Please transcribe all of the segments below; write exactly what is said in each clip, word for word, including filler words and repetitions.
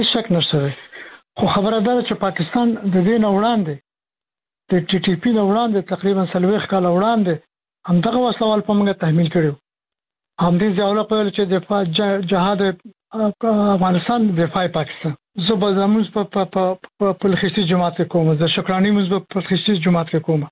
شک نشته. خو خبره ده چې پاکستان د دې نه وړاندې د ټي ټي پی نه وړاندې تقریبا څلوېښت کال وړاندې همدغه وسلوال په موږ تحمیل کړو. همدې ځاوله په چې د جهاد افغانستان دفاع پاکستان زه به زموږ په په پلخیسي جماعت کوم، د شکرانی موږ په پلخیسي جماعت کوم.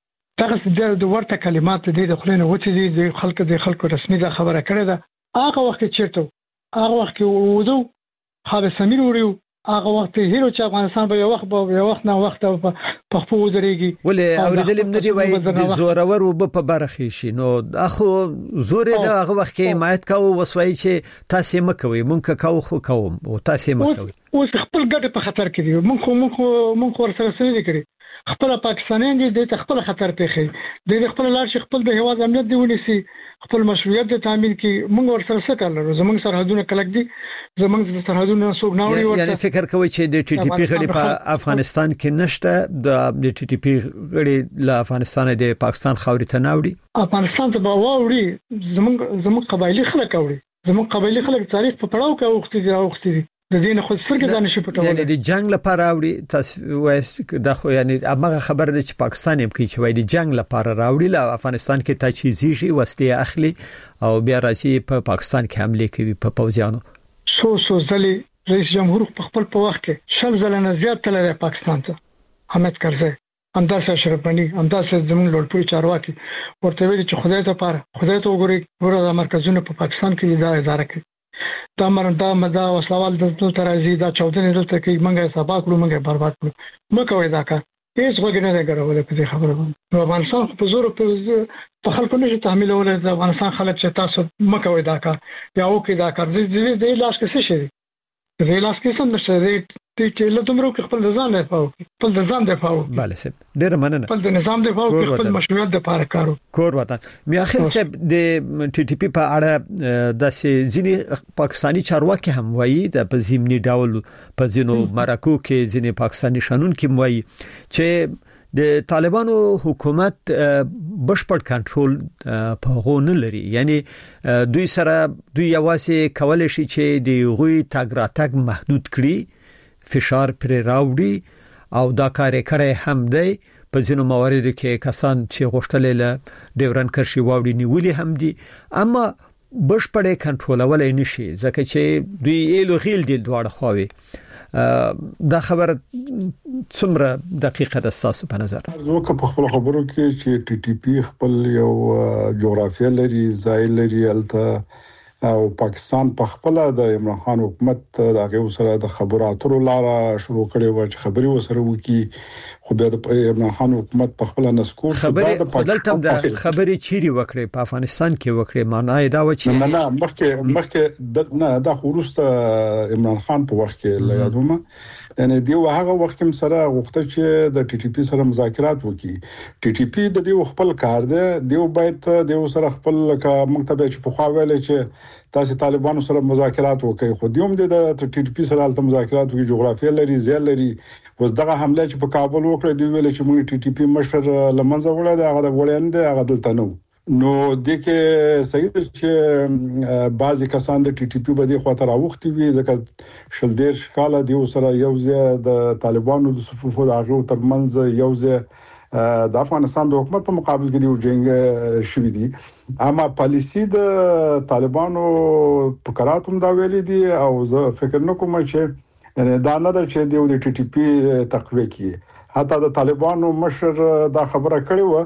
دغه د ورته کلمات د خلینو وتی دي د خلکو د خلکو رسمي دا خبره کړې ده. هغه وخت چیرته هغه وخت وودو خالد سمیر وریو هغه وخت هیرو چې افغانستان به یو وخت به یو وخت نه وخت په خپل ودرېږي. ولې اوریدل نه دی وای د زورور وب په برخه شي نو اخو زور دا هغه وخت کې حمایت کاوه وسوي چې تاسو مکوي مونږ کاو خو کوم او تاسو مکوي. اوس خپل ګټه په خطر کې دي. مونږ مونږ مونږ ورسره سوي کړی خپل پاکستانیان دي د خپل خطر پیخي د خپل لار شي خپل د هوا امنیت دی ونیسي خپل مشروعیت د تامین کې مونږ ورسره څه کړل. زمونږ سرحدونه کلک دي، زمونږ سرحدونه څوک نه وړي. یعنی فکر کوي چې د ټي ټي پی غړي په افغانستان کې نشته، د ټي ټي پی غړي له افغانستان د پاکستان خاورې ته نه وړي. افغانستان ته به وړي زمونږ زمونږ قبایلی خلک وړي، زمونږ قبایلی خلک تاریخ په پړاو کې اوختي دي اوختي دي د دې نه خو څرګه ځان شي پټول. یعنی د جنگ لپاره راوړي تاسو وایي دا خو یعنی هغه خبر ده چې پاکستان هم کوي چې وایي د جنگ لپاره راوړي له افغانستان کې تجهیزي شي وسلې اخلي او بیا راځي په پاکستان کې حمله کوي په پوځیانو. سو سو ځلې رئیس جمهور په خپل په وخت کې شل ځله نه زیات تللی پاکستان ته. حامد کرزي همداسې اشرف غني همداسې زموږ لوړپوړي چارواکي ورته ویلي چې خدای ته پاره خدای ته وګورئ ګوره مرکزونه په پاکستان کې دا اداره کوي دا مردا مدا وسوال دلته ترازی دا چودنه دلته کې منګه سبا کړو منګه برباد کړو مکوې دا کار هیڅ وګړي نه غواړي په دې خبره باندې. افغانستان په زور په خلکو نشي تحمیلول. د افغانستان خلک چې تاسو مکوې دا کار یا وکي دا کار دې دې لاس کې څه شي دې لاس کې څه نشي دې چې له دومره خپل ځان دفاع وکړي خپل ځان دفاع وکړي. بله سب ډیر مننه. خپل نظام دفاع وکړي خپل مشروعیت دفاع کارو کور وطن. میاخیل سب د ټي ټي پی په اړه د ځینې پاکستانی چارواکي هم وایي د پزیمنی ډول په ځینو مرکو کې ځینې پاکستانی شانون کې وایي چې د طالبانو حکومت بشپړ کنټرول په غو نه لري. یعنی دوی سره دوی یوازې کولای شي چې د غوي تاګ راتګ محدود کړي، فشار پر راوړي او دا کار کړي هم دی. په ځینو مواردو کې کسان چې غوښتل له ډیورن کرشي واوړي نیولې هم دي، اما بشپړ کنټرول نشي ځکه چې دوی ایلو غیل دي دواړه خواوي. دا خبره څومره دقیقه ده تاسو په نظر؟ زه په خپل خبرو کې چې ټي ټي پی خپل یو جغرافیه لري، ځای لري الته او پاکستان په خپل د عمران خان حکومت د هغه سره د خبرو اترو لاره شروع کړي و چې خبري وسره وکي. خو بیا د عمران خان حکومت په خپل نسکور خبري خپلتم د خبري چيري وکړي په افغانستان کې وکړي معنی دا و چې نه نه مخکې مخکې نه دا خورسته عمران خان په وخت کې لګادومه یعنی دی هغه وخت هم سره غوښته چې د ټي ټي پی سره مذاکرات وکړي. ټي ټي پی د دې خپل کار دی، دیو باید دیو سره خپل کا مکتب چې په خوا ویل چې تاسو طالبانو سره مذاکرات وکړي. خو دیوم د ټي ټي پی سره الته مذاکرات وکړي، جغرافیه لري، ځای لري. وز دغه حمله چې په کابل وکړه دی ویل چې موږ ټي ټي پی مشر لمنځه وړه دا هغه وړاند هغه دلته نو نو د کې صحیح چې بعضی کسان د ټي ټي پی باندې خاطر اوختي وي ځکه شل ډیر شکاله دی سره یو ځای د طالبانو د صفوف د هغه ترمنځ یو ځای د افغانستان د حکومت په مقابل کې دی جنگ شوی دی. اما پالیسی د طالبانو په قراتم دا ویلي دي او زه فکر نکوم چې یعنی دا نه ده چې دی د ټي ټي پی تقویه کوي. حتی د طالبانو مشر دا خبره کړې و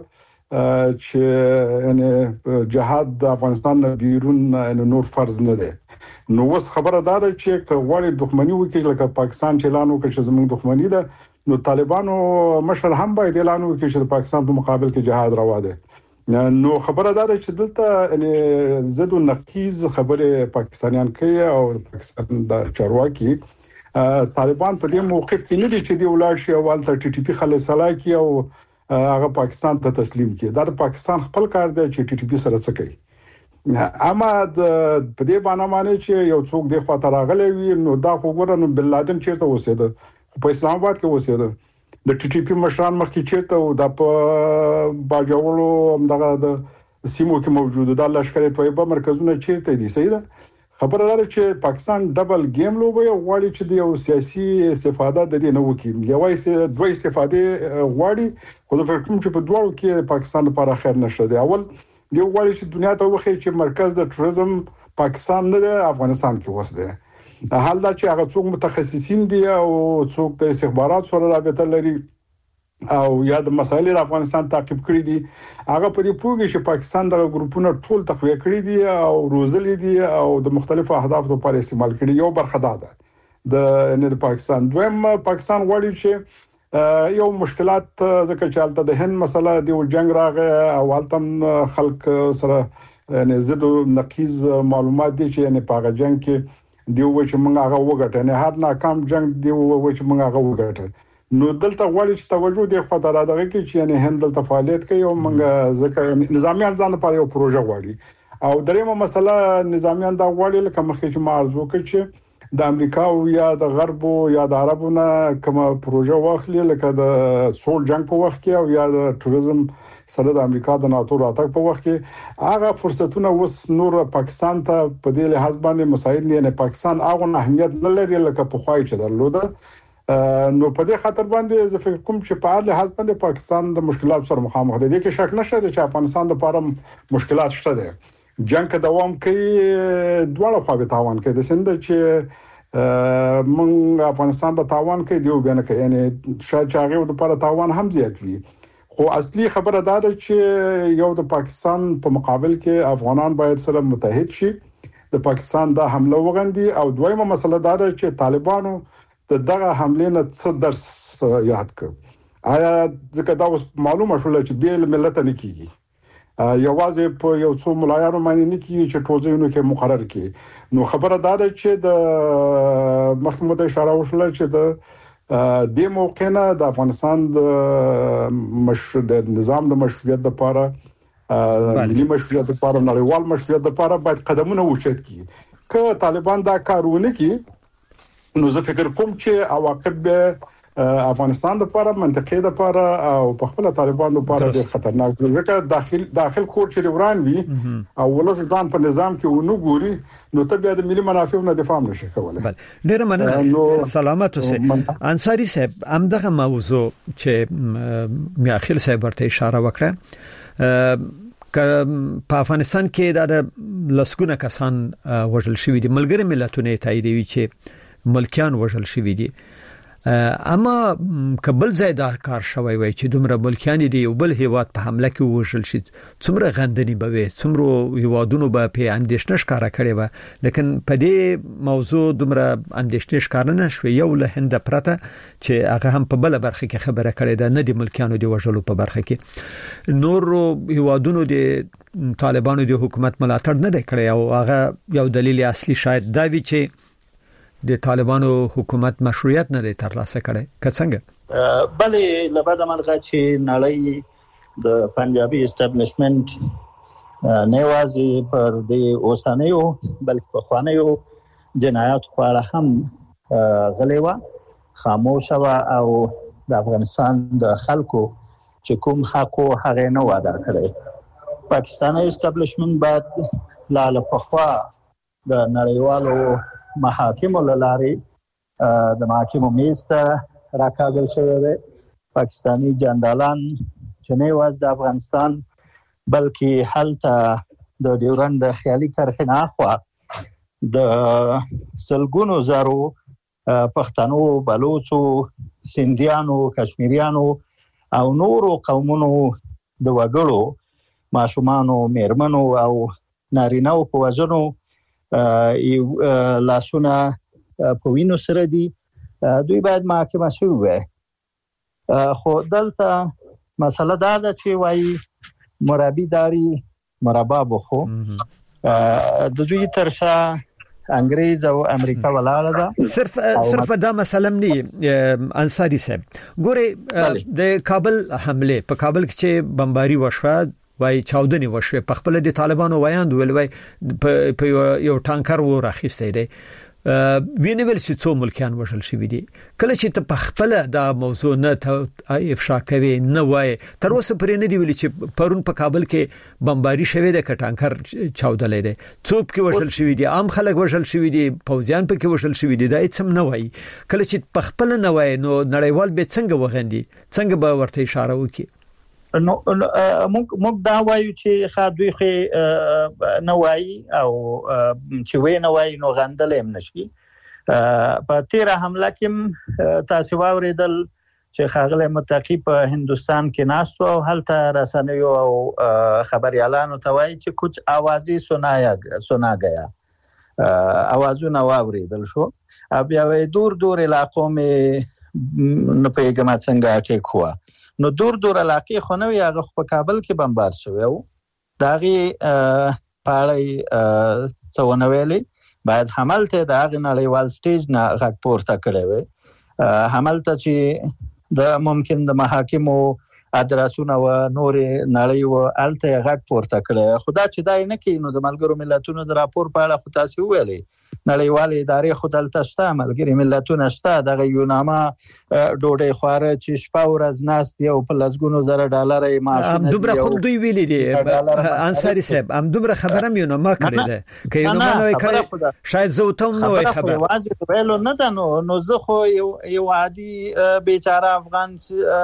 چې یعنی جهاد د افغانستان نه بیرون نه نور فرض نه ده. نو وس خبره دا ده چې غواړي دښمنی وکړي لکه پاکستان چې اعلان وکړي چې زموږ دښمنی ده نو طالبانو مشر هم باید اعلان وکړي چې پاکستان په مقابل کې جهاد روا ده. نو خبره دا ده چې دلته یعنی زد او نقیز خبره پاکستانیان کوي او پاکستان د چارواکي طالبان په دې موقف کې نه دي چې دی ولر شي او ولته ټي ټي پی خلک سلای کی او هغه پاکستان ته تسلیم کړي. دا د پاکستان خپل کار دی چې ټي ټي پی سره څه کوي. اما د په دې باندې معنی چې یو څوک د خاطر راغلی وي نو دا خو ګورنه بن لادن چیرته اوسېده، خو په اسلام آباد کې اوسېده. د ټي ټي پی مشران مخکې چیرته او د په باجوړو دغه د سیمو کې موجوده د لشکره طیبه مرکزونه چیرته دي. صحیح ده خبره ده چې پاکستان ډبل گیم لوبي غواړي چې د یو سیاسي استفاده د دې نه وکړي یوه دوه استفاده غواړي خو د فکر کوم چې په دوه کې پاکستان لپاره خیر نشته دی. اول یو غواړي چې دنیا ته وخی چې مرکز د ټوریزم پاکستان نه دی افغانستان کې وسه دی. حال دا چې هغه څوک متخصصین دي او څوک د استخبارات سره رابطه لري او یا د مسایلو د افغانستان تعقیب کړی دي هغه په دې پوهیږي چې پاکستان د ګروپونو ټول تقویه کړی دي او روزلې دي او د مختلفو اهدافو لپاره استعمال کړي. یو برخه ده د نه پاکستان دویم پاکستان غواړي چې یو مشکلات ځکه چې حالت د هند مسله دی او جنگ راغی او حالتم خلک سره نه زده نقیز معلومات دي چې نه پاغه جنگ کې دی و چې موږ هغه وګټه نه هر ناکام جنگ دی و چې موږ هغه وګټه. نو دلته غواړي چې توجه دی خو تر دغه کې چې یعنی هند دلته فعالیت کوي او موږ ځکه نظامیان ځان لپاره یو پروژه غواړي او دریمه مسله نظامیان دا غواړي لکه مخکې چې ما عرض وکړ چې د امریکا او یا د غرب او یا د عربونه کومه پروژه واخلي لکه د سول جنگ په وخت کې او یا د ټوریزم سره د امریکا د ناتو راتګ په وخت کې هغه فرصتونه وس نور پاکستان ته په دې لحاظ باندې مساعد نه پاکستان هغه اهمیت نه لري لکه په خوای چې درلوده. نو په دې خاطر باندې زه فکر کوم چې په هر لحاظ باندې پاکستان د مشکلات سره مخامخ دی. دغه شک نشته چې افغانستان د لپاره مشکلات شته دي. جنگ دوام کوي دواړه خوا به تاوان کوي د سند چې مونږ افغانستان په تاوان کې دیو بیان کوي یعنی شاید هغه د لپاره تاوان هم زیات وي خو اصلي خبره دا ده چې یو د پاکستان په مقابل کې افغانان باید سره متحد شي د پاکستان دا حمله وغندي او دویمه مسله دا ده چې طالبانو د دغه حمله نه څه درس یاد کړ. آیا ځکه دا معلومه شول چې بیل ملت نه کیږي یوازې په یو څو ملایانو باندې نه کیږي چې ټولځینو کې مقرر کړي. نو خبره دا ده چې د محکمه اشاره وشول چې د د موقع نه د افغانستان د مشروع د نظام د مشروعیت لپاره ملي مشروعیت لپاره نړیوال مشروعیت لپاره باید قدمونه وشت کړي. که طالبان دا کارونه کوي نو زه فکر کوم چې عواقب به افغانستان لپاره منطقې لپاره او په خپل طالبان لپاره ډېر خطرناک دي. ځکه داخل داخل کور چې وران وي او ولس ځان په نظام کې ونو ګوري نو ته بیا د ملي منافعو نه دفاع نشي کولای. بل ډېر مننه سلامت اوسه. انصاری صاحب همدغه موضوع چې میاخیل صاحب ورته اشاره وکړه په افغانستان کې د لسګونه کسان وژل شوی دي ملګری ملتونه تاییدوي چې ملکیان وژل شوی دي اما قبل زیاده کار شوی وای چې دومره ملکیان دي او بل هیواد په حمله کې وژل شي څومره غندنی به وي څومره هیوادونو به په اندیشنه ښکارا کړي و لیکن په دې موضوع دومره اندیشنه ښکارا نه شوی یو له هند پرته چې هغه هم په بل برخه کې خبره کړي ده نه د ملکیانو دی وژلو په برخه کې نور هیوادونو د طالبانو د حکومت ملاتړ نه کړي او هغه یو دلیل اصلي شاید دا وی چې د طالبانو حکومت مشروعیت نه ترلاسه کړي که څنګه بلې لبد مرغه چې نړۍ د پنجابي اسټابلیشمنت نیوازي پر د اوسانیو بلکې په خوانیو جنایات په اړه هم غلیوا خاموش او د افغانستان د خلکو چې کوم حق او هغه نه وعده کړي پاکستاني اسټابلیشمنت بعد لاله پخوا د نړیوالو محاکم لاري د محاکم میسته راکاږل شوی دی پاکستانی جنرالان چې نه واز د افغانستان بلکې حالته د ډیورند خیالي کارخانه خوا د سلګونو زارو پښتنو بلوچو سندیانو کشمیریانو او نورو قومونو د وګړو ماشومانو میرمنو او نارینهو په وژنو یو لاسونه په وینو سره دي دوی باید محاکمه شي وي خو دلته مسله دا ده چې وایي مرابي داري مرابا بخو د دوی ترشا انګريز او امریکا ولاړه ده صرف صرف دا مسله نه انصاری صاحب ګوره د کابل حمله په کابل کې چې بمباري وشوه وای چاودنی وشوه په خپل د طالبانو وایاند ول وای په یو ټانکر و راخیسته دی وینول چې څو ملکیان وشل شوی دي کله چې ته په خپل دا موضوع نه ته افشا کوي نه وای تر اوسه پرې نه دی ویل چې پرون په کابل کې بمباری شوی د کټانکر چاودلې ده څوک کې وشل شوی دي عام خلک وشل شوی دي فوجیان په کې وشل شوی دي دا هیڅ نه وای کله چې په خپل نه وای نو نړیوال به څنګه وغندي څنګه به ورته اشاره وکړي نو موږ موږ دا وایو چې خادوی خې نه وای او چې وې نه وای نو غندل هم نشي په تیره حمله کې تاسو واوریدل چې خاغله متقی په هندستان کې ناستو او هلته رسنیو او خبريالانو ته وایي چې کچھ आवाज़ی سنایا سنا گیا आवाजونه واوریدل شو بیا وې دور دور علاقو کې نه پیغام څنګه اٹیک ہوا نو دور دور علاقې خو نو هغه په کابل کې بمبار شوی او داغي پاړی څونه ویلي باید حمل ته د هغه نړیوال سټیج نه غږ پورته کړی وي حمل ته چې د ممکن د محاکمو ادرسونه و نور نړۍ و الته غږ پورته کړی خدا چې دای نه کینو د ملګرو ملتونو د راپور په اړه خو تاسو ویلي نړیوال ادارې خود التشته ملګری ملتونه شته د یوناما ډوډۍ خواره چې شپه ورځ ناس دی او په لزګونو زره ډالر یې معاش ام دومره خو دوی ویلي دي انصاری صاحب ام دومره خبره مې نو ما کړی ده که یوناما نو کړی شاید زه ته نو وای خبر واځي ویلو نه ده نو نو زه خو یو عادي بیچاره افغان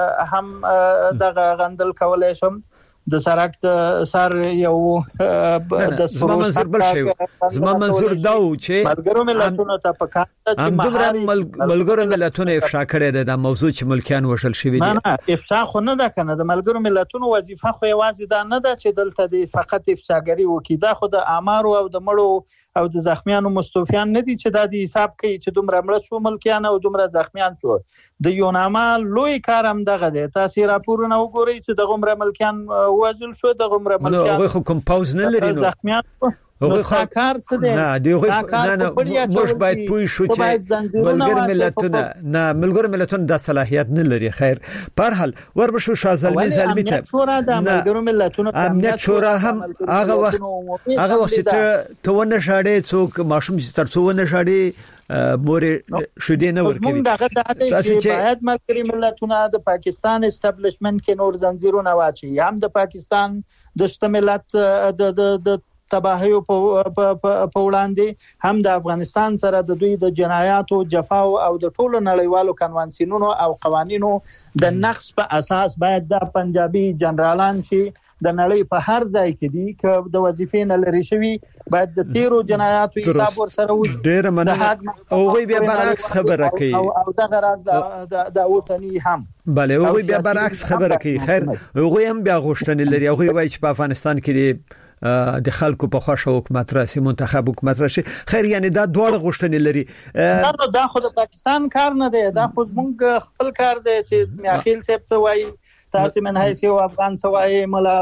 هم دغه غندل کولای شم د سرک د سر یو د زما منظور بل شي زما منظور دا و چې ملګرو ملتونو ته پکاره چې مهاري ملګرو ملتونو افشا کړی د موضوع چې ملکیان وشل شوی دي نه افشا خو نه ده کنه د ملګرو ملتونو وظیفه خو یوازې دا نه ده چې دلته د فقط افشاګری وکړي دا خو د امارو او د مړو او د زخمیانو مستوفیان نه دي چې دا د حساب کوي چې دومره مړ شو ملکیان او دومره زخمیان شو د یوناما لوی کار هم دغه دی تاسو راپورونه وګورئ چې د غمره ملکیان وژل شو د غمره ملکیان نو خو کوم پاوز نه لري نو زخمیان نو ساکار څه دی نه دی نه نه موږ باید پوه شو چې ملګر ملتونه نه ملګر ملتونه د صلاحیت نه لري خیر په هر حال وربشو شازلمی زلمی ته شورا د ملګر ملتونه امنیت شورا هم هغه وخت هغه وخت ته ته ونه شاړې څوک ماشوم چې تر څو ونه شاړې مورې شودي نه ورکوي موږ دغه د دې باید ملګری ملتونه د پاکستان اسټابلیشمنت کې نور زنجیرونه واچي هم د پاکستان د شتملت د د تباہیو په وړاندې هم د افغانستان سره د دوی د جنایاتو جفاو او د ټولو نړیوالو کنوانسیونونو او قوانینو د نقض په اساس باید د پنجابي جنرالان چې د نړۍ په هر ځای کې دي ک د وظیفې نه لري شوی باید د تیرو جنایاتو حساب ور سره وي ډیر مننه او وی بیا برعکس خبره کوي او د غرض د اوسنی هم bale او بیا برعکس خبره کوي خیر او هم بیا غوښتنې لري او وی چې په افغانستان کې د خلکو په خوښه حکومت راسي منتخب حکومت راشي خیر یعنی دا دوه غوښتنې لري دا دا خو د پاکستان کار نه دی دا خو موږ خپل کار دی چې میاخیل صاحب څه وایي تاسو من حیث یو افغان سوای ملا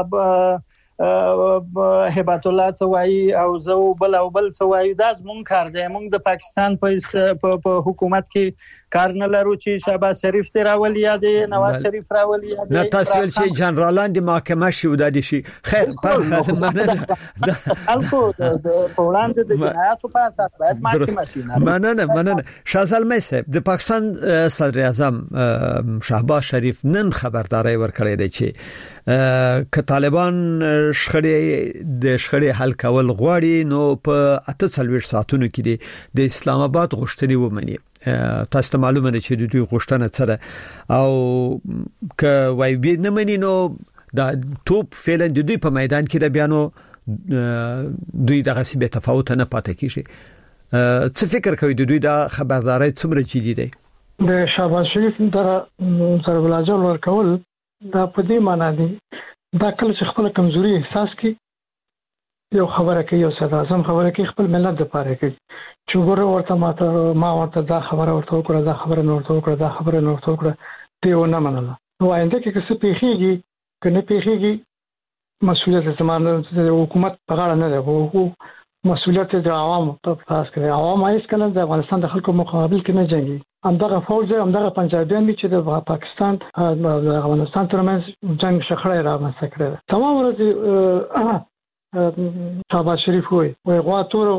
هبات الله سوای او زو بل او بل سوای دا زمون کار دی موږ د پاکستان په حکومت کې کار نه لرو چې شهباز شریف ته راولي یا د نواز شریف راولي یا نه تاسو ول چې جنرالان د محکمه شي ودادي شي خیر پر مننه الکو د پولند د جنایاتو په اساس باید محکمه شي مننه مننه شازلمی صاحب د پاکستان صدر اعظم شهباز شریف نن خبرداري ورکړی دی چې ک طالبان شخړې د شخړې حل کول غواړي نو په اته څلوېښت ساعتونو کې د اسلام آباد غوښتنې ومني تاسو ته معلومه ده چې دوی غوښتنه څه ده او ک وای به نه مني نو دا توپ فعلا د دوی په میدان کې د بیانو دوی دغه سی به تفاوت نه پاتې کیږي څه فکر کوي د دوی دا خبرداري څومره جدي ده د شهباز شریف در سره بلاجل ورکول دا په دې معنی دي دا کله چې خپل کمزوري احساس کی یو خبره کوي یو صدا اعظم خبره کوي خپل ملت د پاره کوي چې ګوره ورته ماته ما ورته دا خبره ورته وکړه دا خبره نور ورته وکړه دا خبره نور ورته وکړه ته ونه منله نو آینده کې څه پیخيږي کنه پیخيږي مسؤلیت زمانه د حکومت په غاړه نه ده او مسؤلیت د عوامو په تاسو کې عوام هیڅ کله د افغانستان د خلکو مقابل کې نه جنگي همدغه فوج همدغه پنجابیان چې د پاکستان او د افغانستان ترمنځ جنگ شخړې رامنځته کړې تمام ورځ شهباز شریف وای وای غوا تور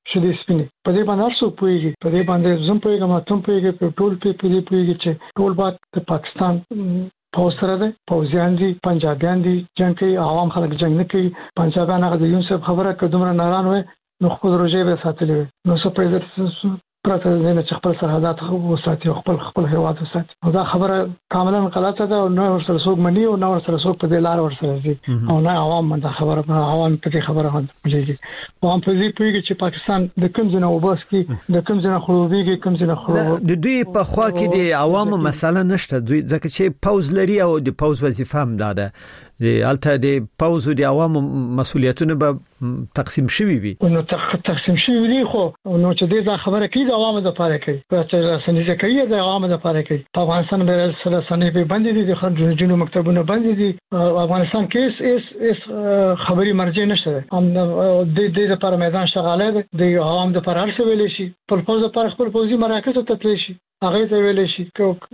شدي سپینې په دې باندې ارسو پويږي په دې باندې زم پويګم ته پويږي په ټول په دې پويږي چې ټول باک د پاکستان په سره ده پوزیان دي پنجابیان دي جنگ کوي عوام خلک جنگ نه کوي پنجابیان هغه د یونسف خبره کډمره ناران وي نو خپل روزي به ساتلې نو څه پرېدر پرته نه چې خپل سرحدات وساتي خپل خپل هیواد وساتي دا خبره کاملا غلطه ده او نو ورسره څوک مني او نو ورسره څوک په دې لار ورسره دي او نه عوام من دا خبره عوام په دې خبره هندي عوام په دې پوهیږي چې پاکستان د کوم ځای نه وباس کې د کوم ځای نه خروجيږي کوم ځای نه خروج د دوی په خوا کې د عوامو مسله نشته دوی ځکه چې پاوز لري او د پاوز وظیفه هم ده د الته د پاوز او د عوامو مسؤلیتونه به تقسیم شوي وي نو تقسیم شوي دي خو نو چې دا خبره کوي د عوامو لپاره کوي چې رسنۍ کوي د عوامو لپاره کوي په افغانستان به سره سنې به باندې دي د خرجونو مکتبونه باندې دي افغانستان کې اس اس خبري مرجع نشته هم د دې لپاره میدان شغاله دي د عوام لپاره هر څه ویل شي په پوز لپاره خپل پوزي مراکز ته تللی شي هغه ته ویل شي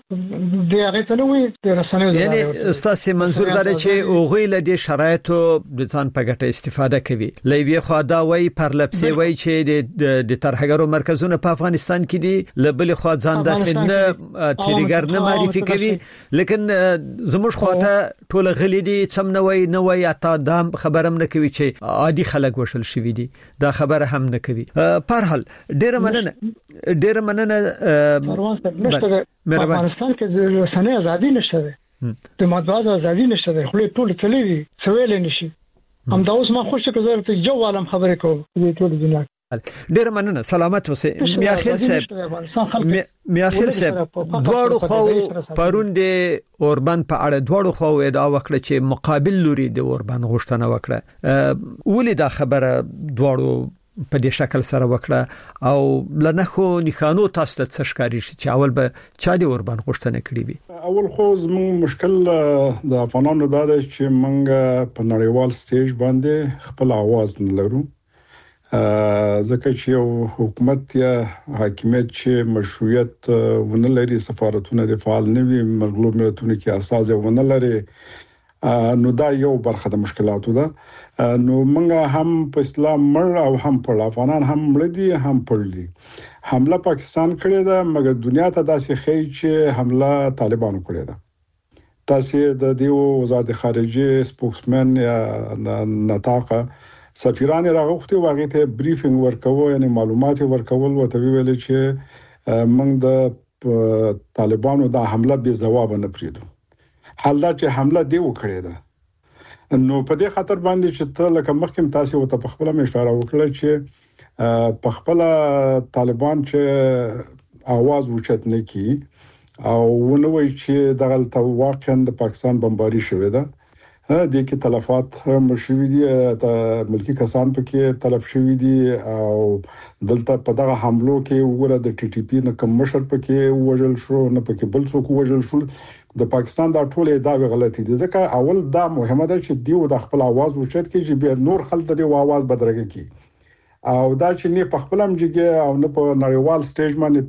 د هغه ته نو وي د رسنۍ یعنی استاسي منظور دا چې اوغه له دې شرایطو د ځان په ګټه استفاده کوي لوی خو دا وای پر لپسي وای چې د ترهګرو مرکزونه په افغانستان کې دي لبل خو ځان داسې نه تریګر نه معرفي کوي لیکن زموږ خواته ټول غلي دي سم نه وای نه وای اته دا خبرم نه کوي چې عادي خلک وشل شوی دي دا خبره هم نه کوي پر حال ډیره مننه ډیره مننه نشته په افغانستان کې د رسنۍ ازادي نشته د مطبوعات ازادي نشته خو ټول تلوي سویل نشي هم دا اوس ما خوشی که ته جو عالم خبرې کوم د ټول دنیا ډیر مننه سلامت اوسې میاخیل صاحب میاخیل صاحب دواړو خو پرون د اوربان په اړه دواړو خو ادعا وکړه چې مقابل لوري د اوربان غوښتنه وکړه ولې دا خبره دواړو په دې شکل سره وکړه او لنه خو نخانو تاسو ته څه ښکاری شي چې اول به چا دې اوربان غوښتنه کړې وي اول خو زموږ مشکل د افغانانو دا دی چې موږ په نړیوال سټیج باندې خپل आवाज نه لرو ځکه چې یو حکومت یا حاکمیت چې مشروعیت ونه لري سفارتونه د فعال نه وي مغلوب ملتونو کې اساس ونه لري نو دا یو برخه د مشکلاتو ده نو موږ هم په اسلام مړ او هم په افغانان هم مړ دي هم پړ دي حمله پاکستان کړې ده مګر دنیا ته داسې خی چې حمله طالبانو کړې ده تاسو د دیو وزارت خارجه سپوکسمن یا نطاقه سفیران راغوختي واغې ته بریفینګ ورکوي یعنی معلومات ورکول او ته ویل چې موږ د طالبانو د حمله به جواب نه پریدو حال دا چې حمله دی وکړې ده نو په دې خاطر باندې چې ته لکه مخکې تاسو ته په خپل اشاره وکړه چې په خپل طالبان چې आवाज وچت نه کی او ونوي چې دغه واقعا د پاکستان بمباري شوې ده د کې تلفات هم شوې دي د ملکی کسان پکې تلف شوې دي او دلته په دغه حملو کې وګوره د ټي ټي پی نه کوم مشر پکې وژل شو نه پکې بل څوک وژل شو د پاکستان دا ټول ادعاوې غلطي دي ځکه اول دا مهمه ده چې دیو د خپل आवाज وچت کې چې به نور خلک د आवाज بدرګي کی او دا چې نه په خپل امجګه او نه په نړیوال سټیج باندې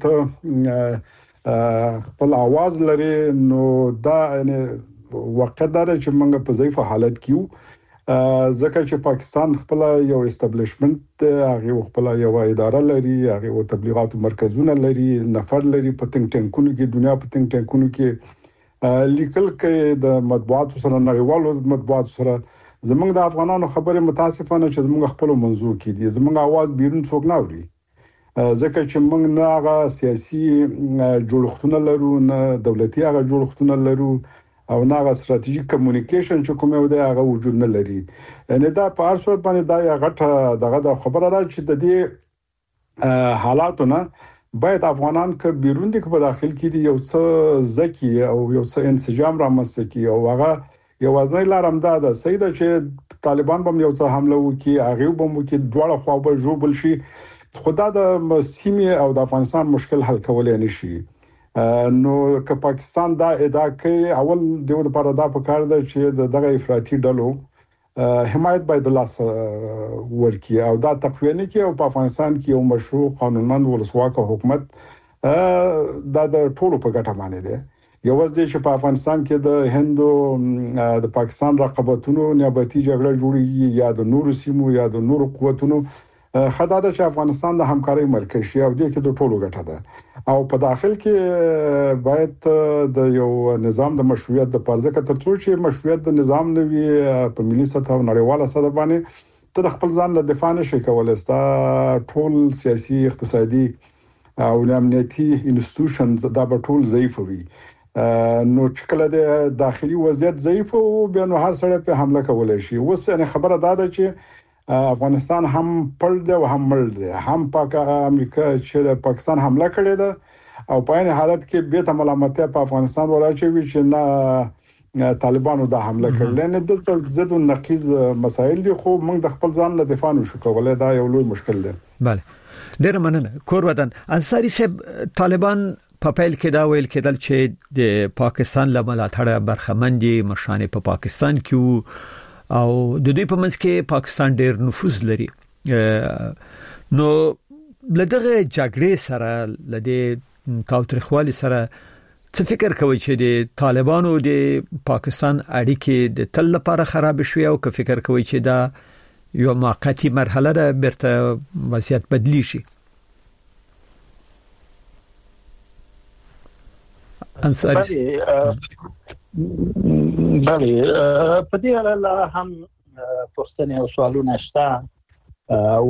ته خپل आवाज لري نو دا یعنی وقت دا چې موږ په ضعیف حالت کې ځکه چې پاکستان خپل یو استابلیشمنت هغه خپل یو اداره لري هغه تبلیغات مرکزونه لري نفر لري په تنګ ټینکونو کې دنیا په تنګ ټینکونو کې لیکل کې د مطبوعات سره نړیوالو مطبوعات سره زمونږ د افغانانو خبره متاسفانه چې زمونږ خپل منځو کې دي زمونږ आवाज بیرون څوک نه اوري ځکه چې موږ نه هغه سیاسي جوړښتونه لرو نه دولتي هغه جوړښتونه لرو او نه هغه ستراتیژیک کمیونیکیشن چې کومه ودا هغه وجود نه لري یعنی دا په هر صورت باندې دا غټه دغه د خبره را چې د دې حالاتونه باید افغانان ک بیرون دي په داخل کې دي یو څه ځکه او یو څه انسجام رامنځته کی او هغه یو ځای لارم ده د سیده چې طالبان به یو څه حمله وکي هغه به مو کې دواړه خو به جوړ شي خدا د سیمه او د افغانستان مشکل حل کولای نشي نو ک پاکستان دا ادعا کوي اول دیو لپاره دا پکار ده چې دغه افراطي ډلو حمایت باید لاس ورکی او دا تقویه نه کی او په افغانستان کې یو مشروع قانونمند ولسواک حکومت دا د ټولو په ګټه باندې ده یو ځکه چې په افغانستان کې د هندو د پاکستان رقابتونو نیابتي جګړه جوړیږي یا د نورو سیمو یا د نورو قوتونو خدای چې افغانستان د همکارۍ مرکز شي او د کې د ټولو ګټه ده او په داخل کې باید د یو نظام د مشروعیت د پرځه کتر څو چې مشروعیت د نظام نوي په ملي سطح او نړیواله سطح باندې ته د خپل ځان له دفاع نشي کولای ستا ټول سیاسي اقتصادي او امنیتي انسټیټیوشنز دا به ټول ضعیف وي نو چې کله د داخلي وضعیت ضعیف او بیا نو هر سړی په حمله کولای شي اوس نه خبره ده چې افغانستان هم پړ دی او هم مړ دی هم پاک امریکا چې پاکستان حمله کړې ده او په این حالت کې به ته ملامتیا په افغانستان وراچوي چې نه طالبانو دا حمله کړل نه دلته زد او نقیض مسایل دي خو موږ د خپل ځان له دفاع نشو کولای دا یو لوی مشکل دی. bale ډیر مننه کور ودان انصاری صاحب طالبان په پیل کې دا ویل کېدل چې د پاکستان له ملاتړه برخمندي مشانه په پاکستان کې او د دوی په منځ کې پاکستان ډیر نفوذ لري نو لدغه جګړې سره لدې تاوتریخوالي سره څه فکر کوي چې د طالبانو د پاکستان اړیکې د تل لپاره خراب شوي او که فکر کوي چې دا یو موقتی مرحله ده برته وضعیت بدلی شي؟ انصاری بله په دې اړه هم پوښتنې او سوالونه شته او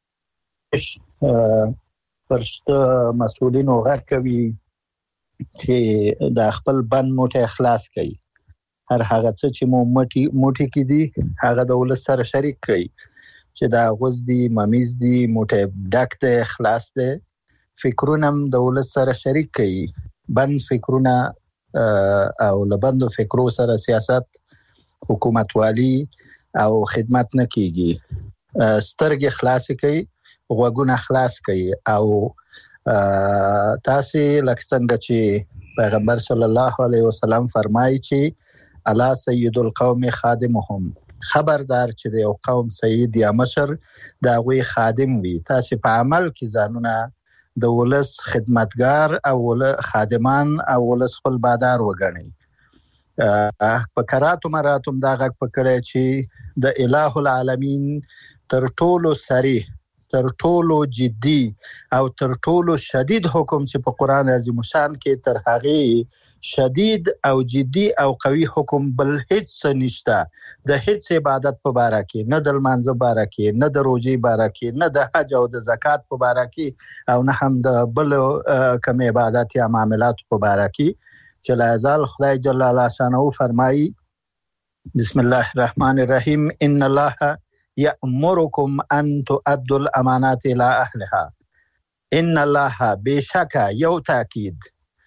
فرشته مسؤلینو غږ کوي چې د خپل بند موټي اخلاص کړي هر هغه څه چې مو موټي موټي کې دي هغه د ولس سره شریک کړي چې دا غوز دي ممیز دي موټي ډک ته اخلاص ده فکرونه د ولس سره شریک کړي بند فکرونه او لبندو فکرو سره سیاست حکومت والی او خدمت نه کیږي سترګې خلاص کړي غوګونه خلاص کړي او تاسو لکه څنګه چې پیغمبر صلی الله علیه وسلم فرمایي چې الا سید القوم خادمهم خبردار چې د یو قوم سید یا مشر دا غوي خادم وي تاسو په عمل کې ځانونه د ولس خدمتګار او خادمان او ولس خپل بادار وګڼي په کراتو مراتم دا غږ پکړی چې د الٰه العالمین تر ټولو صریح تر ټولو جدي او تر ټولو شدید حکم چې په قران عظیم شان کې تر هغه شدید او جدي او قوي حکم بل هیڅ نشته د هیڅ عبادت په باره کې نه د منځ باره کې نه د روزي باره کې نه د حج او د زکات په باره کې او نه هم د بل کوم عبادت یا معاملات په باره کې چې لا زال خدای جل الله شانه فرمایي بسم الله الرحمن الرحیم ان الله یأمرکم ان تؤدوا الامانات الى اهلها ان الله بشک یو تاکید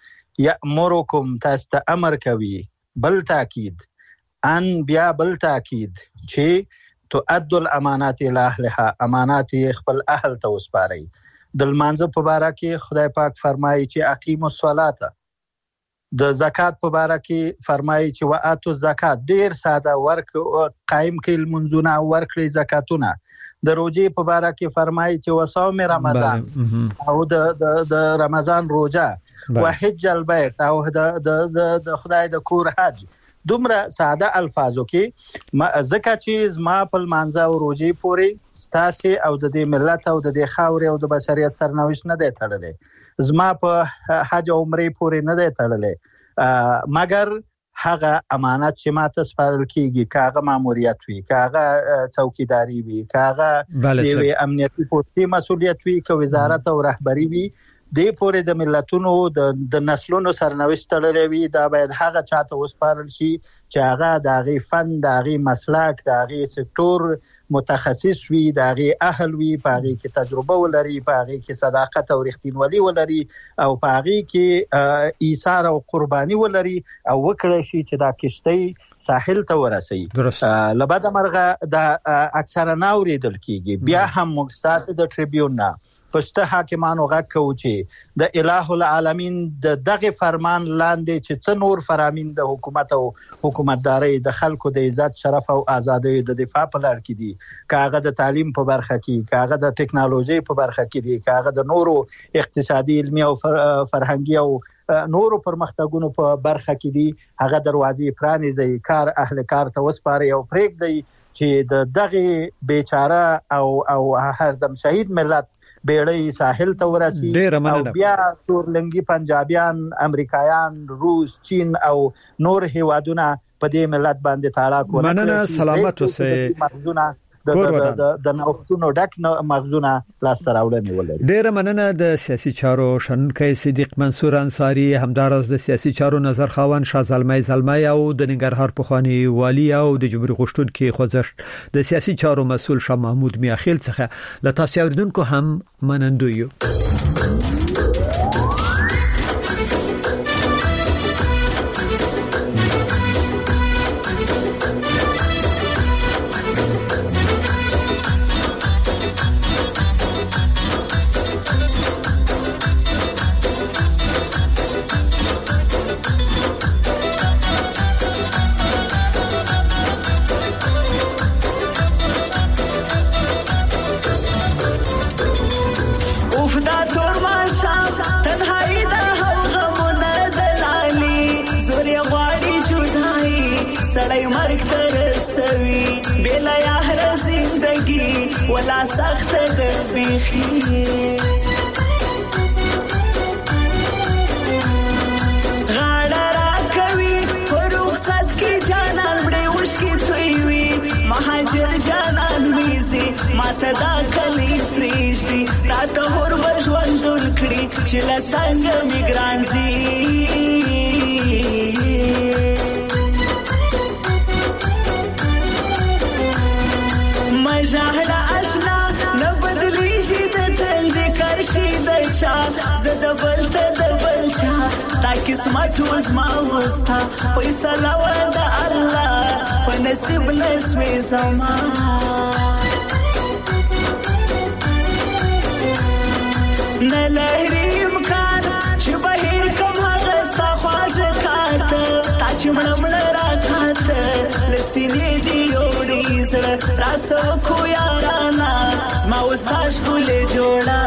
یأمرکم تاسو ته امر کوي بل تاکید ان بیا بل تاکید چې تؤدوا الامانات الى اهلها امانات خپل اهل ته وسپارئ د لمانځه په باره کې خدای پاک فرمایي چې اقیموا الصلاه د زکات په باره کې فرمایي چې واتو زکات ډیر ساده ورک قائم کړي منځونه ورکړي زکاتونه د روزي په باره کې فرمایي چې وصوم رمضان او د د رمضان روزه وحج البيت او د د خدای د کور حج دومره ساده الفاظو کې زکات چې ما په منځه او روزي پوري ستاسي او د دې ملت او د دې خاوري او د بشریت سرنوشت نه دی تړلې زما په حج او عمره پورې نه دی تړلې مګر هغه امانت چې ماته سپارل کیږي کاغه ماموریت وي کاغه څوکیداری وي کاغه د امنیتي پوسټي مسولیت وي که وزارت او رهبری وي د پورې د ملتونو د نسلونو سرنوشت تړلې وي دا باید هغه چاته وسپارل شي چې هغه دغه فن دغه مسلک دغه سکتور متخصص وي دغه اهل وي پاره کې تجربه ولري پاره کې صداقت او رښتینولي ولري او پاره کې ایثار او قرباني ولري او وکړي شي چې دا کشتۍ ساحل ته ورسي لبد مرغه د اکثره ناوریدل کیږي بیا هم مستاس د ټریبیون نه پښته حاکمانو غږ کوي چې د الٰه العالمین د دغه فرمان لاندې چې څو نور فرامین د حکومت او حکومتداري د خلکو د عزت شرف او ازادۍ د دفاع په لار کې دي کاغه د تعلیم په برخه کې کاغه د ټکنالوژي په برخه کې دي کاغه د نورو اقتصادي علمي او فرهنګي او نورو پرمختګونو په برخه کې دي هغه دروازې پرانیزي کار اهل کار ته وسپاري او پرېږدي چې د دغه بیچاره او او هر دم شهید ملت بیړۍ ساحل ته ورسي او بیا تورلنګي پنجابیان امریکایان روس چین او نور هیوادونه په دې ملت باندې تاړه کوي. مننه سلامت اوسئ. مخزونه د د نوښتونو ډک مخزونه لاس راوړنه ولري. ډیره مننه د سیاسي چارو شنونکي صدیق منصور انصاری، همدارس د سیاسي چارو نظر خاوند شاه زلمي زلمي او د ننګرهار پخوانی والی او د جمهوریت غشتونکو خوځښت د سیاسي چارو مسول شاه محمود میاخیل څخه له تاسو اوریدونکو هم منندوی یو. ولا سخت دربیخی غاړه را کوي فروخصت کی جانان وړي وشکی توي مهاجر جانان ویزي ماته دا کلی پریشتي تا ته هر وژوندل کړي چې لا څنګه میګرانزي مجاهده اشنا نه بدلی شي د تل د کرشي د چا زده بل ته د بل چا تا قسمت وزما وستا فیصله ودا الله په نصیب لسوي زما نه لهري امکان چې بهر کوم هغه ستا خواږه کاته تا چې مړ راکاته لسینې دی وړي زړه راسو خو یارانا زما وستاش ګولې جوړا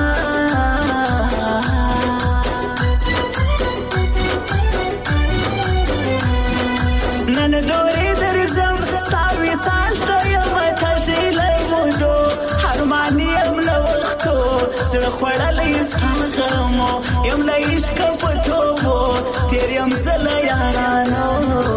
نن دورې درځم ستاوي سالته یم تشیلې مودو هرماني یم له وختو زړه خړلې ستامو یم له عشق په توبو تیر یم زله یارانو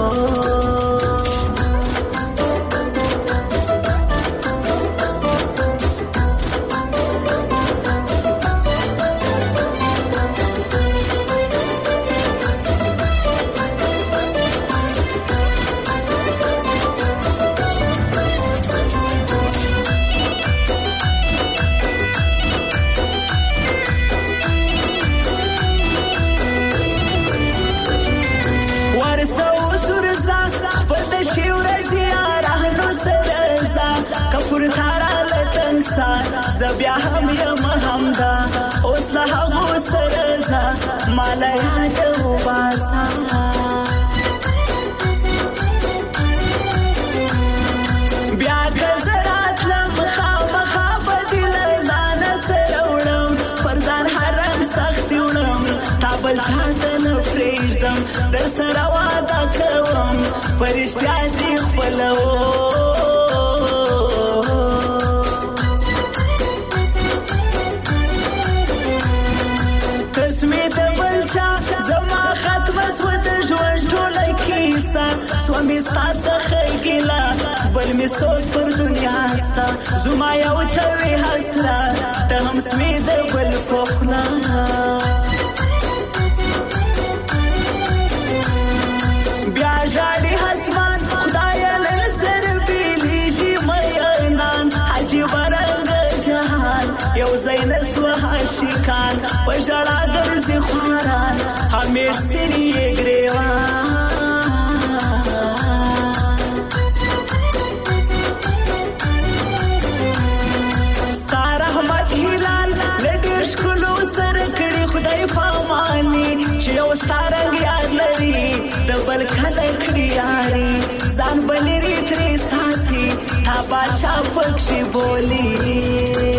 زبیا هم یم همدا اوس له هغو سره ځه مالا یاد وباسه بیا که زه راتلم خامخا به دې له ځانه سره وړم پر ځان حرم سختي وړم تا بل چا ته نه پرېږدم در سره واده کوم په رښتیا دې خپلوم سوامي ستاسو خېګلا بل می سوچ پر دنیا ستا زما یو توي حسرت ته هم سمې د بل کوخنا بیا ژړې حسمان خدای له سر بیلی شي مېنان حجي ورنګ جهان یو زین سو عاشقان په ژړا ګرځي خواران همیش سری ګریوان ستارنګ یاد لري د بل کله کړی یاري ځان بلری ترې ساتي تا باچا پکشي بولی